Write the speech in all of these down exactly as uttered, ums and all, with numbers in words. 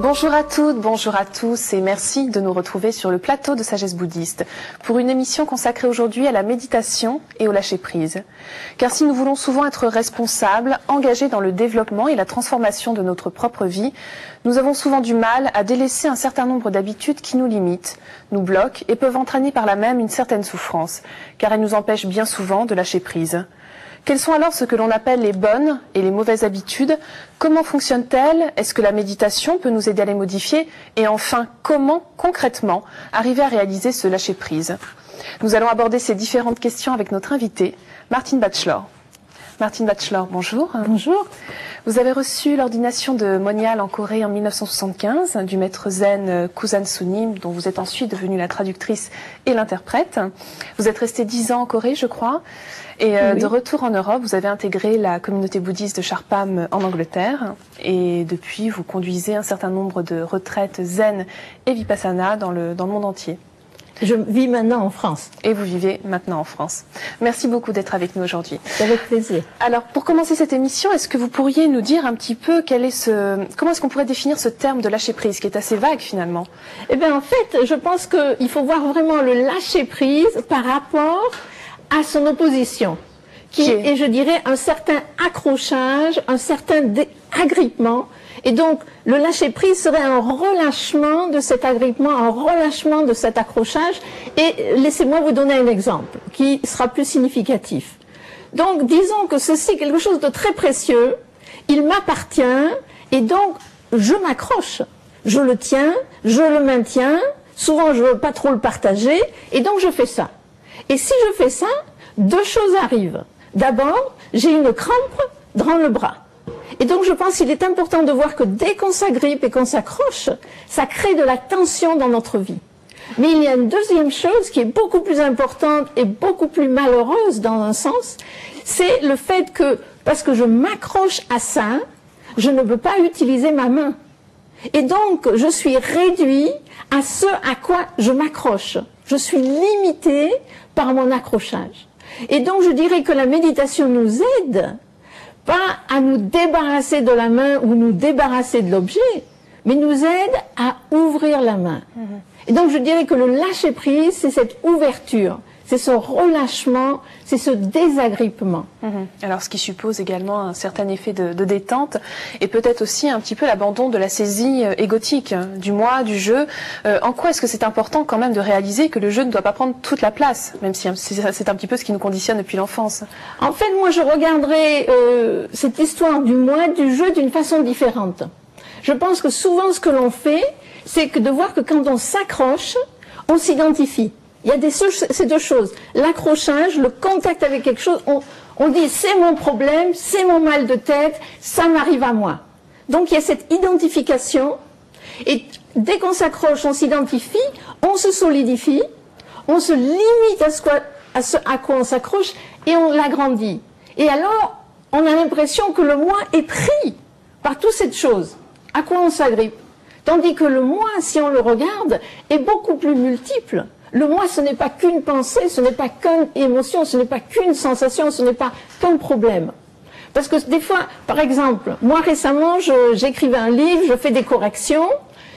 Bonjour à toutes, bonjour à tous et merci de nous retrouver sur le plateau de Sagesse Bouddhiste pour une émission consacrée aujourd'hui à la méditation et au lâcher-prise. Car si nous voulons souvent être responsables, engagés dans le développement et la transformation de notre propre vie, nous avons souvent du mal à délaisser un certain nombre d'habitudes qui nous limitent, nous bloquent et peuvent entraîner par là même une certaine souffrance, car elles nous empêchent bien souvent de lâcher prise. Quelles sont alors ce que l'on appelle les bonnes et les mauvaises habitudes? Comment fonctionnent-elles? Est-ce que la méditation peut nous aider à les modifier? Et enfin, comment, concrètement, arriver à réaliser ce lâcher-prise? Nous allons aborder ces différentes questions avec notre invitée, Martine Batchelor. Martine Batchelor, bonjour. Bonjour. Vous avez reçu l'ordination de monial en Corée en mille neuf cent soixante-quinze du maître zen Kusan Sunim, dont vous êtes ensuite devenue la traductrice et l'interprète. Vous êtes restée dix ans en Corée, je crois. Et euh, oui. De retour en Europe, vous avez intégré la communauté bouddhiste de Sharpam en Angleterre. Et depuis, vous conduisez un certain nombre de retraites zen et vipassana dans le, dans le monde entier. Je vis maintenant en France. Et vous vivez maintenant en France. Merci beaucoup d'être avec nous aujourd'hui. Avec plaisir. Alors, pour commencer cette émission, est-ce que vous pourriez nous dire un petit peu quel est ce, comment est-ce qu'on pourrait définir ce terme de lâcher-prise, qui est assez vague finalement? Eh bien, en fait, je pense qu'il faut voir vraiment le lâcher-prise par rapport à son opposition, qui, qui est, et je dirais, un certain accrochage, un certain agrippement. Et donc, le lâcher-prise serait un relâchement de cet agrippement, un relâchement de cet accrochage. Et laissez-moi vous donner un exemple qui sera plus significatif. Donc, disons que ceci est quelque chose de très précieux, il m'appartient, et donc, je m'accroche, je le tiens, je le maintiens, souvent je ne veux pas trop le partager, et donc je fais ça. Et si je fais ça, deux choses arrivent. D'abord, j'ai une crampe dans le bras. Et donc je pense qu'il est important de voir que dès qu'on s'agrippe et qu'on s'accroche, ça crée de la tension dans notre vie. Mais il y a une deuxième chose qui est beaucoup plus importante et beaucoup plus malheureuse dans un sens, c'est le fait que, parce que je m'accroche à ça, je ne peux pas utiliser ma main. Et donc je suis réduit à ce à quoi je m'accroche. Je suis limité par mon accrochage. Et donc je dirais que la méditation nous aide pas à nous débarrasser de la main ou nous débarrasser de l'objet, mais nous aide à ouvrir la main. Mmh. Et donc je dirais que le lâcher-prise, c'est cette ouverture, c'est ce relâchement, c'est ce désagrippement. Mmh. Alors ce qui suppose également un certain effet de, de détente et peut-être aussi un petit peu l'abandon de la saisie euh, égotique, hein, du moi, du jeu. Euh, en quoi est-ce que c'est important quand même de réaliser que le jeu ne doit pas prendre toute la place, même si c'est un petit peu ce qui nous conditionne depuis l'enfance? En fait, moi je regarderais euh, cette histoire du moi, du jeu d'une façon différente. Je pense que souvent ce que l'on fait, c'est que de voir que quand on s'accroche, on s'identifie. Il y a des, ces deux choses, l'accrochage, le contact avec quelque chose, on, on dit c'est mon problème, c'est mon mal de tête, ça m'arrive à moi. Donc il y a cette identification, et dès qu'on s'accroche, on s'identifie, on se solidifie, on se limite à ce, quoi, à, ce à quoi on s'accroche, et on l'agrandit. Et alors, on a l'impression que le moi est pris par toute cette chose, à quoi on s'agrippe. Tandis que le moi, si on le regarde, est beaucoup plus multiple. Le moi, ce n'est pas qu'une pensée, ce n'est pas qu'une émotion, ce n'est pas qu'une sensation, ce n'est pas qu'un problème. Parce que des fois, par exemple, moi récemment, j'écrivais un livre, je fais des corrections,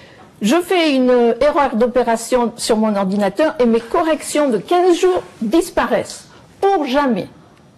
je fais une erreur d'opération sur mon ordinateur et mes corrections de quinze jours disparaissent, pour jamais.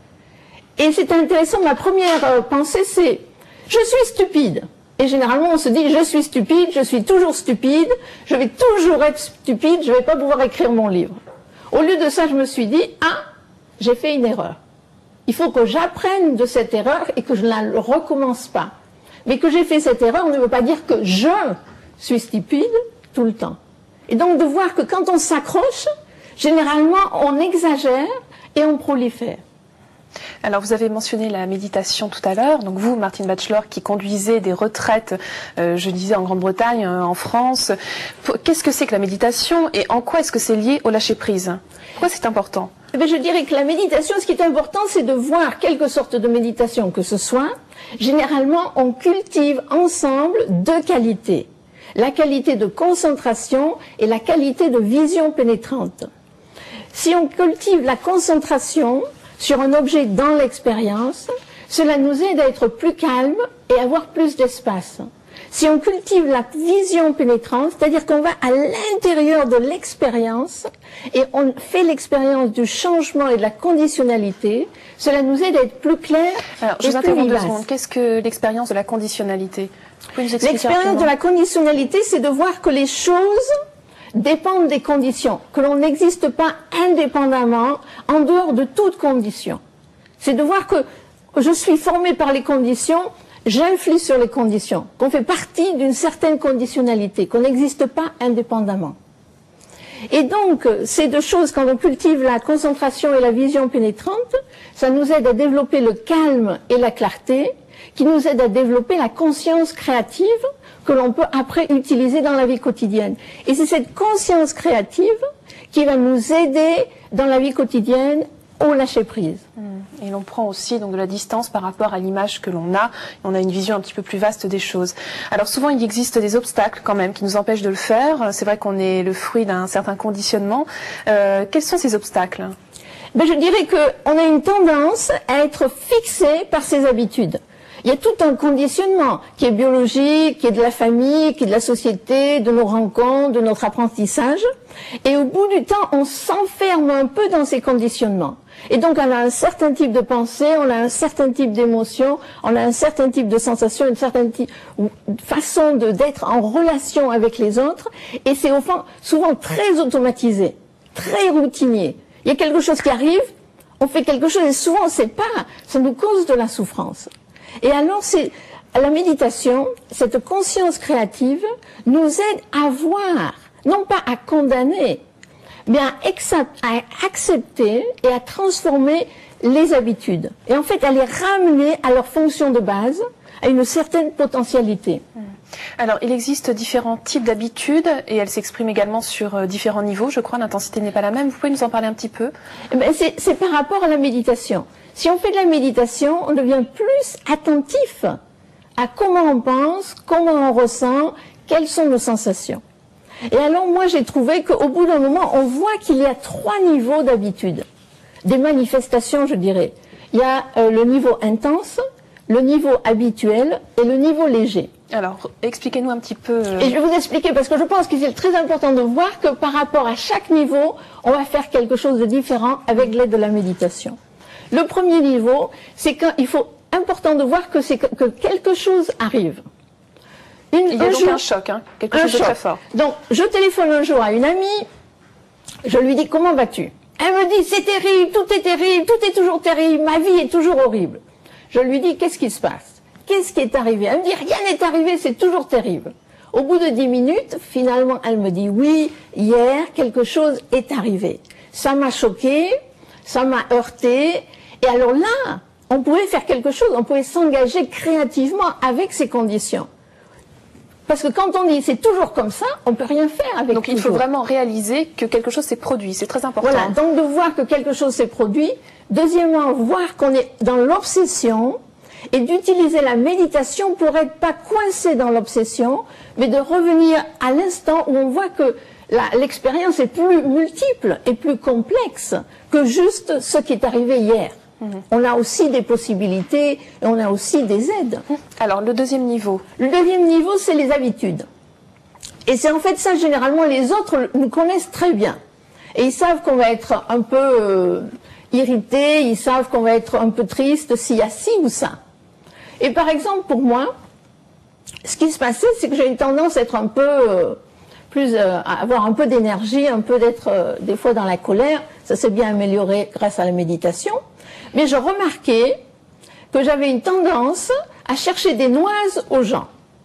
Et c'est intéressant, ma première pensée c'est, je suis stupide. Et généralement, on se dit, je suis stupide, je suis toujours stupide, je vais toujours être stupide, je ne vais pas pouvoir écrire mon livre. Au lieu de ça, je me suis dit, ah, j'ai fait une erreur. Il faut que j'apprenne de cette erreur et que je ne la recommence pas. Mais que j'ai fait cette erreur ne veut pas dire que je suis stupide tout le temps. Et donc de voir que quand on s'accroche, généralement, on exagère et on prolifère. Alors vous avez mentionné la méditation tout à l'heure, donc vous, Martine Batchelor, qui conduisez des retraites, euh, je disais en Grande-Bretagne, euh, en France, qu'est-ce que c'est que la méditation et en quoi est-ce que c'est lié au lâcher-prise? Pourquoi c'est important? Eh bien, je dirais que la méditation, ce qui est important, c'est de voir quelque sorte de méditation que ce soit. Généralement, on cultive ensemble deux qualités. La qualité de concentration et la qualité de vision pénétrante. Si on cultive la concentration sur un objet dans l'expérience, cela nous aide à être plus calme et avoir plus d'espace. si on cultive la vision pénétrante, c'est-à-dire qu'on va à l'intérieur de l'expérience et on fait l'expérience du changement et de la conditionnalité, cela nous aide à être plus clair Alors, et je vous plus interromps deux vivace. secondes. Qu'est-ce que l'expérience de la conditionnalité? Vous pouvez nous expliquer L'expérience rapidement de la conditionnalité, c'est de voir que les choses dépendent des conditions, que l'on n'existe pas indépendamment, en dehors de toute condition. C'est de voir que je suis formé par les conditions, j'influe sur les conditions, qu'on fait partie d'une certaine conditionnalité, qu'on n'existe pas indépendamment. Et donc, ces deux choses, quand on cultive la concentration et la vision pénétrante, ça nous aide à développer le calme et la clarté, qui nous aide à développer la conscience créative que l'on peut après utiliser dans la vie quotidienne. Et c'est cette conscience créative qui va nous aider dans la vie quotidienne au lâcher-prise. Et l'on prend aussi donc de la distance par rapport à l'image que l'on a. On a une vision un petit peu plus vaste des choses. Alors souvent, il existe des obstacles quand même qui nous empêchent de le faire. C'est vrai qu'on est le fruit d'un certain conditionnement. Euh, quels sont ces obstacles? Ben, je dirais qu'on a une tendance à être fixé par ses habitudes. Il y a tout un conditionnement qui est biologique, qui est de la famille, qui est de la société, de nos rencontres, de notre apprentissage. Et au bout du temps, on s'enferme un peu dans ces conditionnements. Et donc, on a un certain type de pensée, on a un certain type d'émotion, on a un certain type de sensation, une certaine type, façon de, d'être en relation avec les autres. Et c'est au fond souvent très automatisé, très routinier. Il y a quelque chose qui arrive, on fait quelque chose et souvent on ne sait pas, ça nous cause de la souffrance. Et alors, c'est la méditation, cette conscience créative, nous aide à voir, non pas à condamner, mais à, à accepter et à transformer les habitudes. Et en fait, à les ramener à leur fonction de base, à une certaine potentialité. Alors, il existe différents types d'habitudes et elles s'expriment également sur euh, différents niveaux. Je crois l'intensité n'est pas la même. Vous pouvez nous en parler un petit peu? Eh ben, c'est, c'est par rapport à la méditation. Si on fait de la méditation, on devient plus attentif à comment on pense, comment on ressent, quelles sont nos sensations. Et alors moi j'ai trouvé qu'au bout d'un moment, on voit qu'il y a trois niveaux d'habitude. Des manifestations, je dirais. Il y a euh, le niveau intense, le niveau habituel et le niveau léger. Alors, expliquez-nous un petit peu... Euh... Et je vais vous expliquer, parce que je pense que c'est très important de voir que par rapport à chaque niveau, on va faire quelque chose de différent avec l'aide de la méditation. Le premier niveau, c'est qu'il faut important de voir que, c'est que, que quelque chose arrive. Une, Il y a un donc jour, un choc, hein, quelque un chose choc. de très fort. Donc, je téléphone un jour à une amie, je lui dis « Comment vas-tu ?» Elle me dit « C'est terrible, tout est terrible, tout est toujours terrible, ma vie est toujours horrible. » Je lui dis « Qu'est-ce qui se passe? Qu'est-ce qui est arrivé ?» Elle me dit « Rien n'est arrivé, c'est toujours terrible. » Au bout de dix minutes, finalement, elle me dit « Oui, hier, quelque chose est arrivé. Ça m'a choqué, ça m'a heurté. » Et alors là, on pouvait faire quelque chose, on pouvait s'engager créativement avec ces conditions. Parce que quand on dit c'est toujours comme ça, on ne peut rien faire avec. Donc il faut vraiment réaliser que quelque chose s'est produit, c'est très important. Voilà, donc de voir que quelque chose s'est produit. Deuxièmement, voir qu'on est dans l'obsession et d'utiliser la méditation pour être pas coincé dans l'obsession, mais de revenir à l'instant où on voit que l'expérience est plus multiple et plus complexe que juste ce qui est arrivé hier. Mmh. On a aussi des possibilités et on a aussi des aides. Alors, le deuxième niveau. Le deuxième niveau, c'est les habitudes. Et c'est en fait ça, généralement, les autres nous connaissent très bien. Et ils savent qu'on va être un peu euh, irrité, ils savent qu'on va être un peu triste s'il y a ci ou ça. Et par exemple, pour moi, ce qui se passait, c'est que j'ai une tendance à être un peu... Euh, plus euh, à avoir un peu d'énergie, un peu d'être euh, des fois dans la colère. Ça s'est bien amélioré grâce à la méditation. Mais je remarquais que j'avais une tendance à chercher des noises aux gens.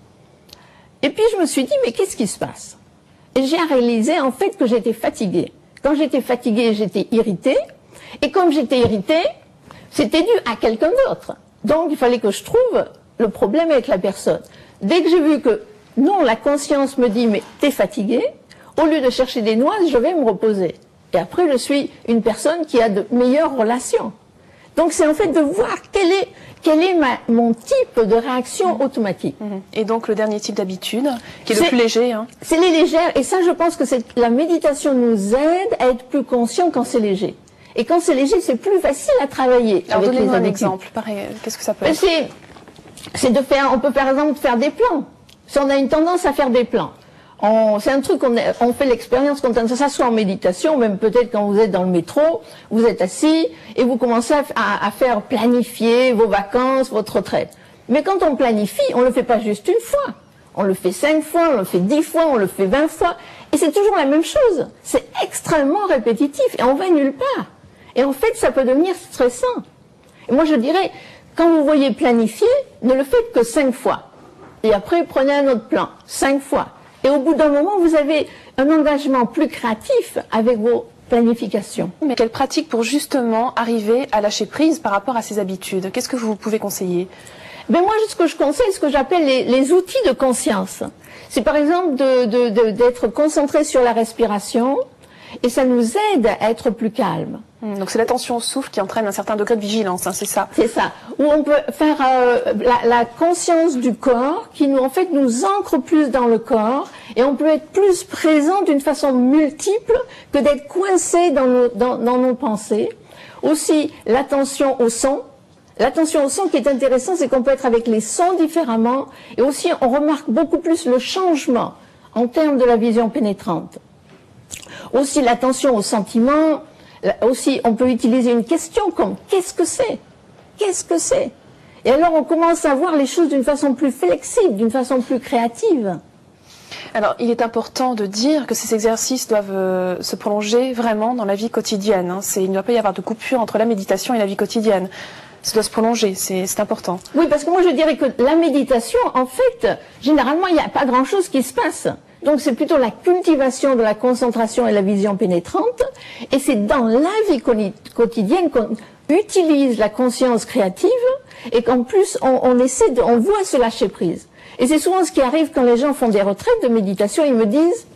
Et puis je me suis dit, mais qu'est-ce qui se passe? Et j'ai réalisé en fait que j'étais fatiguée. Quand j'étais fatiguée, j'étais irritée. Et comme j'étais irritée, c'était dû à quelqu'un d'autre. Donc il fallait que je trouve le problème avec la personne. Dès que j'ai vu que non, la conscience me dit, mais t'es fatigué, au lieu de chercher des noises, je vais me reposer. Et après, je suis une personne qui a de meilleures relations. Donc c'est en fait de voir quel est, quel est ma, mon type de réaction automatique. Et donc le dernier type d'habitude, qui est, est le plus léger. Hein. C'est les légères, et ça je pense que la méditation nous aide à être plus conscient quand c'est léger. Et quand c'est léger, c'est plus facile à travailler. Alors donnez-nous un habitudes. exemple, qu'est-ce que ça peut être? C'est de faire, on peut par exemple faire des plans. Si on a une tendance à faire des plans, c'est un truc qu'on on fait l'expérience quand on s'assoit en méditation, même peut-être quand vous êtes dans le métro, vous êtes assis et vous commencez à, à, à faire planifier vos vacances, votre retraite. Mais quand on planifie, on ne le fait pas juste une fois. On le fait cinq fois, on le fait dix fois, on le fait vingt fois. Et c'est toujours la même chose. C'est extrêmement répétitif et on va nulle part. Et en fait, ça peut devenir stressant. Et moi, je dirais, quand vous voyez planifier, ne le faites que cinq fois. Et après, prenez un autre plan, cinq fois. Et au bout d'un moment, vous avez un engagement plus créatif avec vos planifications. Mais quelle pratique pour justement arriver à lâcher prise par rapport à ses habitudes? Qu'est-ce que vous pouvez conseiller? Ben moi, ce que je conseille, ce que j'appelle les, les outils de conscience. C'est par exemple de, de, de, d'être concentré sur la respiration, et ça nous aide à être plus calme. Donc c'est l'attention au souffle qui entraîne un certain degré de vigilance, hein, c'est ça? C'est ça. Où on peut faire euh, la, la conscience du corps qui nous, en fait, nous ancre plus dans le corps, et on peut être plus présent d'une façon multiple que d'être coincé dans nos, dans, dans nos pensées. Aussi, l'attention au son. L'attention au son qui est intéressant, c'est qu'on peut être avec les sons différemment, et aussi on remarque beaucoup plus le changement en termes de la vision pénétrante. Aussi l'attention aux sentiments, aussi on peut utiliser une question comme « qu'est-ce que c'est ? Qu'est-ce que c'est ?» Et alors on commence à voir les choses d'une façon plus flexible, d'une façon plus créative. Alors, il est important de dire que ces exercices doivent euh, se prolonger vraiment dans la vie quotidienne. Hein. Il ne doit pas y avoir de coupure entre la méditation et la vie quotidienne. Ça doit se prolonger, c'est important. Oui, parce que moi je dirais que la méditation, en fait, généralement, il n'y a pas grand-chose qui se passe. Donc c'est plutôt la cultivation de la concentration et la vision pénétrante. Et c'est dans la vie quotidienne qu'on utilise la conscience créative et qu'en plus, on, on essaie de, on voit se lâcher prise. Et c'est souvent ce qui arrive quand les gens font des retraites de méditation. Ils me disent,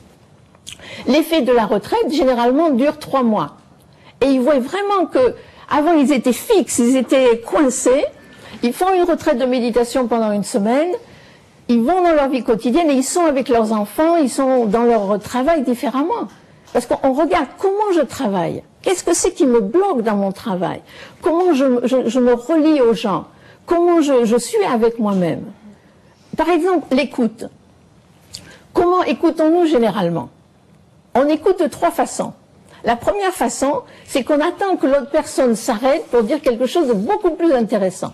l'effet de la retraite, généralement, dure trois mois. Et ils voient vraiment que avant, ils étaient fixes, ils étaient coincés. Ils font une retraite de méditation pendant une semaine. Ils vont dans leur vie quotidienne et ils sont avec leurs enfants, ils sont dans leur travail différemment. Parce qu'on regarde comment je travaille. Qu'est-ce que c'est qui me bloque dans mon travail? Comment je, je, je me relie aux gens? Comment je, je suis avec moi-même? Par exemple, l'écoute. Comment écoutons-nous généralement? On écoute de trois façons. La première façon, c'est qu'on attend que l'autre personne s'arrête pour dire quelque chose de beaucoup plus intéressant.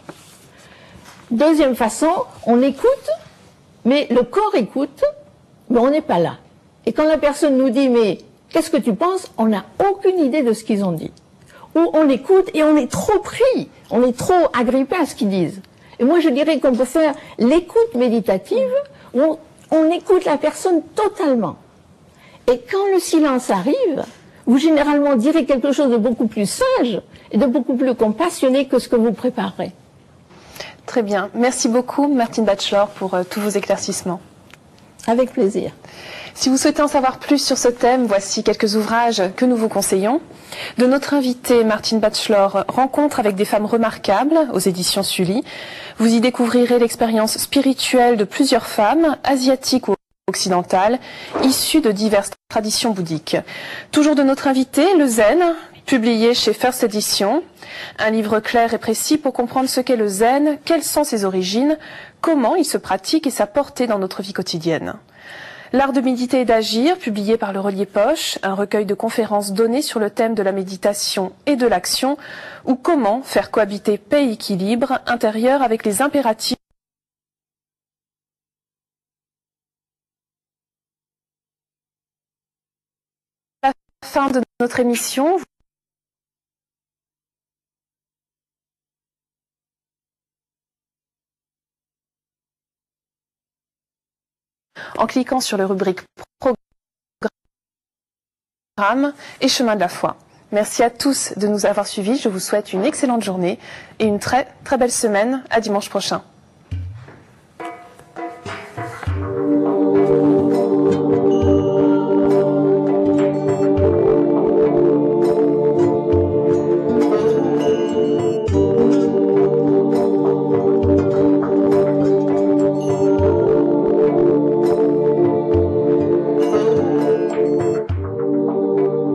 Deuxième façon, on écoute, mais le corps écoute, mais on n'est pas là. Et quand la personne nous dit « mais qu'est-ce que tu penses ?», on n'a aucune idée de ce qu'ils ont dit. Ou on écoute et on est trop pris, on est trop agrippé à ce qu'ils disent. Et moi je dirais qu'on peut faire l'écoute méditative, où on, on écoute la personne totalement. Et quand le silence arrive, vous généralement direz quelque chose de beaucoup plus sage et de beaucoup plus compassionné que ce que vous préparez. Très bien. Merci beaucoup, Martine Batchelor, pour euh, tous vos éclaircissements. Avec plaisir. Si vous souhaitez en savoir plus sur ce thème, voici quelques ouvrages que nous vous conseillons. De notre invitée, Martine Batchelor, Rencontre avec des femmes remarquables, aux éditions Sully. Vous y découvrirez l'expérience spirituelle de plusieurs femmes, asiatiques ou occidentales, issues de diverses traditions bouddhiques. Toujours de notre invité, le Zen, publié chez First Edition. Un livre clair et précis pour comprendre ce qu'est le Zen, quelles sont ses origines, comment il se pratique et sa portée dans notre vie quotidienne. L'art de méditer et d'agir, publié par le Relier Poche, un recueil de conférences données sur le thème de la méditation et de l'action, ou comment faire cohabiter paix et équilibre intérieur avec les impératifs. À la fin de notre émission, en cliquant sur le rubrique Programme et Chemin de la foi. Merci à tous de nous avoir suivis. Je vous souhaite une excellente journée et une très très belle semaine. À dimanche prochain.